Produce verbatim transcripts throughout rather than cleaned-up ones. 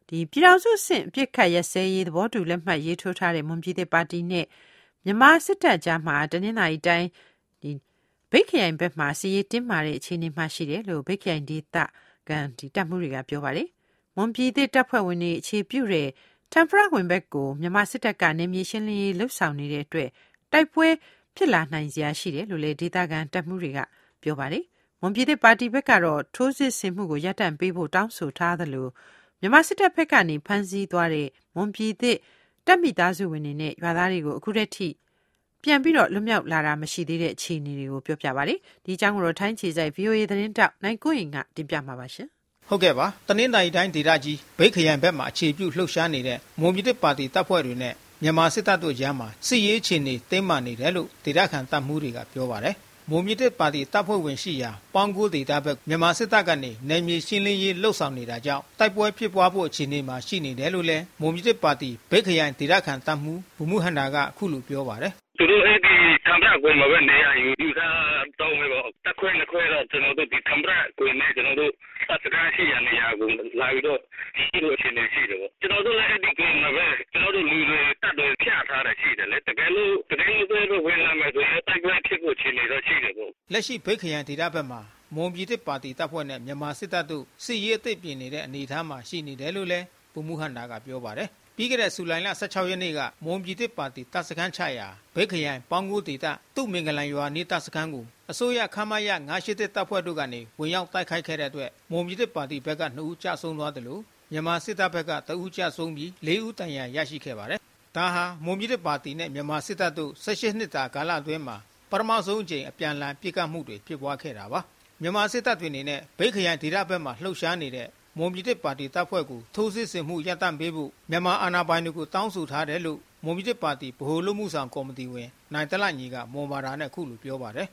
ဒီပြည်ထောင်စုဆင့်အပြစ်ခတ်ရစဲရေးသဘောတူလက်မှတ်ရေးထိုးထားတဲ့မွန်ပြည်သစ်ပါတီနဲ့မြန်မာစစ်တပ်ကြားမှာတနင်္လာရီတိုင်းဒီဗိတ်ခရိုင်ဘက်မှာစီရေးတင်းမာတဲ့အခြေအနေမှရှိတယ်လို့ဗိတ်ခရိုင်ဒေသကန်ဒီတပ်မှုတွေကပြောပါတယ်မွန်ပြည်သစ်တပ်ဖွဲ့ဝင်တွေအခြေပြုတဲ့တမ်ဖရဝင်ဘက်ကိုမြန်မာစစ်တပ်ကနေမြေရှင်းလင်းရေးလှုပ်ဆောင်နေတဲ့အတွက်တိုက်ပွဲဖြစ်လာနိုင်စရာရှိတယ်လို့လေဒေသကန်တပ်မှုတွေကပြောပါတယ်မွန်ပြည်သစ်ပါတီဘက်ကတော့ထိုးစစ်ဆင်မှုကိုရပ်တန့်ပေးဖို့တောင်းဆိုထားသလိုမြန်မာစစ်တပ်ဘက်ကနေဖမ်းဆီးသွားတဲ့မွန်ပြည်သစ်တပ်မိသားစုဝင်တွေနဲ့ရွာသားတွေကိုအခုတည်းထိပြန်ပြီးတော့လွတ်မြောက်လာတာမရှိသေးတဲ့အခြေအနေတွေကိုပြောပြပါရစေဒီအကြောင်းကိုတော့ထိုင်းခြေစိုက် ဗီအိုအေ သတင်းတောက်နိုင်ကိုရင်ကတင်ပြမှာပါရှင်ဟုတ်ကဲ့ပါတနင်္သာရီတိုင်းဒေသကြီးဗိတ်ခရိုင်ဘက်မှာအခြေပြုလှုပ်ရှားနေတဲ့မွန်ပြည်သစ်ပါတီတပ်ဖွဲ့တွေနဲ့မြန်မာစစ်တပ်တို့ကြားမှာစစ်ရေးအခြေအနေတင်းမာနေတယ်လို့ဒေသခံတပ်မှုတွေကပြောပါတယ်မွန်ပြည်သစ်ပါတီတပ်ဖွဲ့ဝင်ရှိရာပေါင်းကိုဒေသဘက်မြန်မာစစ်တပ်ကနေနယ်မြေရှင်းလင်းရေးလှုပ်ဆောင်နေတာကြောင့်တိုက်ပွဲဖြစ်ပွားဖို့အခြေအနေမှာရှိနေတယ်လို့လည်းမွန်ပြည်သစ်ပါတီဗိတ်ခရိုင်ဒေသခံတပ်မှုဘူမှုဟန်တာကအခုလိုပြောပါတယ်သူတို့အဲ့ဒီသံဃာကိုမပဲနေရယူယူတာတော့မေပေါ့တက်ခွဲနှစ်ခွဲတော့ကျွန်တော်တို့ဒီသံဃာကိုနေကျွန်တော်တို့စကားရှိရနေရကိုလာပြီးတော့ရှိလို့ရှိနေရှိတယ်ပေါ့ကျွန်တော်တို့လည်းအဲ့ဒီကိုမပဲကျွန်တော်တို့လူတွေတတ်တွေဖြတ်ထားတာရှိတယ်လေတကယ်လို့တကယ်လို့တို့ဝင်လာမယ်ဆိုရင်တိုက်ပွဲဖြစ်ဖို့ရှိနေတော့ရှိတယ်ပေါ့လက်ရှိဗိတ်ခရိုင်ဒေသဘက်မှာမွန်ပြည်သစ်ပါတီတပ်ဖွဲ့နဲ့မြန်မာစစ်တပ်တို့စစ်ရေးအသစ်ပြင်နေတဲ့အနေအထားမှာရှိနေတယ်လို့လည်းဘူမှုဟန်တာကပြောပါတယ်ပြီးခဲ့တဲ့ဇူလိုင်လ十၆ရက်နေ့ကမွန်ပြည်သစ်ပါတီတပ်စခန်းချရာဗိတ်ခရိုင်ပေါင်းကိုဒေသတုတ်မင်္ဂလန်ရွာနေတပ်စခန်းကိုအစိုးရခမားရငါးရှစ်တပ်ဖွဲ့တို့ကနေဝင်ရောက်တိုက်ခိုက်ခဲ့တဲ့အတွက်မွန်ပြည်သစ်ပါတီဘက်ကနှစ်ဦးကြာဆုံးသွားတယ်လို့မြန်မာစစ်တပ်ဘက်ကတဦးကြာဆုံးပြီးလေးဦးတန်ရာရရှိခဲ့ပါတယ်ဒါဟာမွန်ပြည်သစ်ပါတီနဲ့မြန်မာစစ်တပ်တို့၁၈နှစ်တာကာလအတွင်းမှာပထမဆုံးအကြိမ်အပြန်အလှန်ပစ်ခတ်မှုတွေဖြစ်ပွားခဲ့တာပါမြန်မာစစ်တပ်တွေအနေနဲ့ဗိတ်ခရိုင်ဒေသဘက်မှာလှုပ်ရှားနေတဲ့မွန်ပြည်သစ်ပါတီတပ်ဖွဲ့ကိုထိုးစစ်ဆင်မှုရပ်တန့်ပေးဖို့မြန်မာအာဏာပိုင်တွေကိုတောင်းဆိုထားတယ်လို့မွန်ပြည်သစ်ပါတီဗဟိုလူမှုဆောင်ကော်မတီဝင်နိုင်တလညီကမွန်ဘာသာနဲ့အခုလိုပြောပါတယ်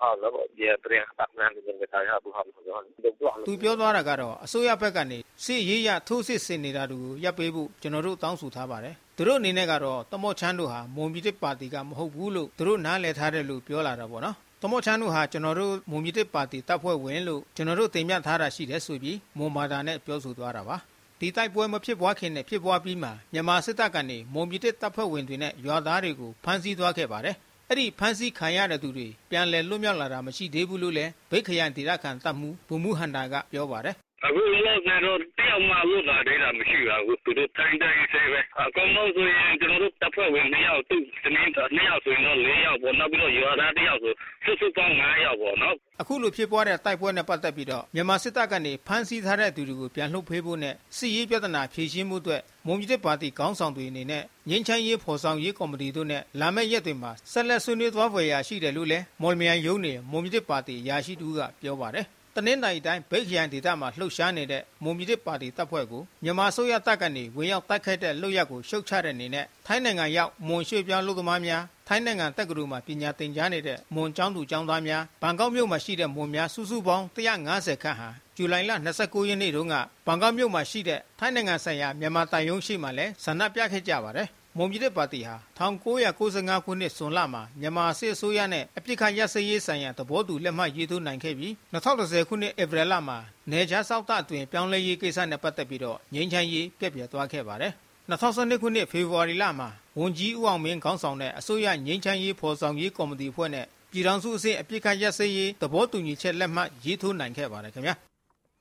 သူပြောသွားတာကတော့အစိုးရဘက်ကနေစစ်ရေးရထိုးစစ်ဆင်နေတာတွေကိုရပ်ပေးဖို့ကျွန်တော်တို့တောင်းဆိုထားပါတယ်သူတို့အနေနဲ့ကတော့တမော့ချမ်းတို့ဟာမွန်ပြည်သစ်ပါတီကမဟုတ်ဘူးလို့သူတို့နားလည်ထားတယ်လို့ပြောလာတာပေါ့နော်တမော့ချမ်းတို့ဟာကျွန်တော်တို့မွန်ပြည်သစ်ပါတီတပ်ဖွဲ့ဝင်လို့ကျွန်တော်တို့တင်ပြထားတာရှိတယ်ဆိုပြီးမွန်ဘာသာနဲ့ပြောဆိုသွားတာပါဒီတိုက်ပွဲမဖြစ်ပွားခင်နဲ့ဖြစ်ပွားပြီးမှမြန်မာစစ်တပ်ကနေမွန်ပြည်သစ်တပ်ဖွဲ့ဝင်တွေနဲ့ရွာသားတွေကိုဖမ်းဆီးသွားခဲ့ပါတယ်အဲ့ဒီဖမ်းဆီးခံရတဲ့သူတွေပြန်လည်လွတ်မြောက်လာတာမရှိသေးဘူးလို့လည်းဗိတ်ခရိုင်ဒေသခံတပ်မှုဘူမှုဟန်တာကပြောပါတယ်အခုလည်းကျွန်တော်တရားမှလို့လာတဲ့တာမရှိပါဘူးသူတို့တိုင်းတိုင်းဆေးပဲအကောင်လို့ဆိုရင်ကျွန်တော်တို့တပ်ဖွဲ့ဝင်နှစ်ယောက်သူစနေနှစ်ယောက်ဆိုရင်တော့လေးယောက်ပေါ့နောက်ပြီးတော့ရွာသားတစ်ယောက်ဆိုစုစုပေါင်းငါးယောက်ပေါ့နော်အခုလိုဖြစ်ပွားတဲ့တိုက်ပွဲနဲ့ပတ်သက်ပြီးတော့မြန်မာစစ်တပ်ကနေဖမ်းဆီးထားတဲ့သူတွေကိုပြန်လှုပ်ဖေးဖို့နဲ့စစ်ရေးပြဿနာဖြေရှင်းမှုအတွက်မွန်ပြည်သစ်ပါတီခေါင်းဆောင်တွေအနေနဲ့ငင်းချမ်းရေးဖော်ဆောင်ရေးကော်မတီတို့နဲ့လာမယ့်ရက်တွေမှာဆက်လက်ဆွေးနွေးသွားဖွယ်ရာရှိတယ်လို့လည်းမော်လမြိုင်ရုံးနေမွန်ပြည်သစ်ပါတီရာရှိတူကပြောပါတယ်တနင်္သာရီတိုင်းဗိတ်ခရိုင်ဒေသမှာလှုပ်ရှားနေတဲ့မွန်ပြည်သစ်ပါတီတပ်ဖွဲ့ကိုမြန်မာအစိုးရတပ်ကနေဝင်ရောက်တိုက်ခိုက်တဲ့လုပ်ရပ်ကိုရှုတ်ချတဲ့အနေနဲ့ထိုင်းနိုင်ငံရောက်မွန်ရွှေ့ပြောင်းလူသမားများထိုင်းနိုင်ငံတက္ကသိုလ်မှာပညာသင်ကြားနေတဲ့မွန်ကျောင်းသူကျောင်းသားများဘန်ကောက်မြို့မှာရှိတဲ့မွန်များစုစုပေါင်း၁၅၀ခန့်ဟာဇူလိုင်လ၂၉ရက်နေ့တုန်းကဘန်ကောက်မြို့မှာရှိတဲ့ထိုင်းနိုင်ငံဆိုင်ရာမြန်မာတန်ယုံရှိမှလည်းဆန္ဒပြခဲ့ကြပါတယ်မွန်ပြည်သစ်ပါတီဟာ၁၉၉၅ခုနှစ်ဇွန်လမှာမြန်မာစစ်အစိုးရနဲ့အပြစ်ခတ်ရပ်စဲရေးဆိုင်ရာသဘောတူလက်မှတ်ရေးထိုးနိုင်ခဲ့ပြီး၂၀၁၀ခုနှစ်ဧပြီလမှာနေကြားစောက်တအတွင်ပြောင်းလဲရေးကိစ္စနဲ့ပတ်သက်ပြီးတော့ငြိမ်းချမ်းရေးပြည့်ပြည့်သွားခဲ့ပါတယ်၂၀၁၂ခုနှစ်ဖေဖော်ဝါရီလမှာဝန်ကြီးဦးအောင်မင်းခေါင်းဆောင်တဲ့အစိုးရငြိမ်းချမ်းရေးဖော်ဆောင်ရေးကော်မတီအဖွဲ့နဲ့ပြည်ထောင်စုအဆင့်အပြစ်ခတ်ရပ်စဲရေးသဘောတူညီချက်လက်မှတ်ရေးထိုးနိုင်ခဲ့ပါတယ်ခင်ဗျာ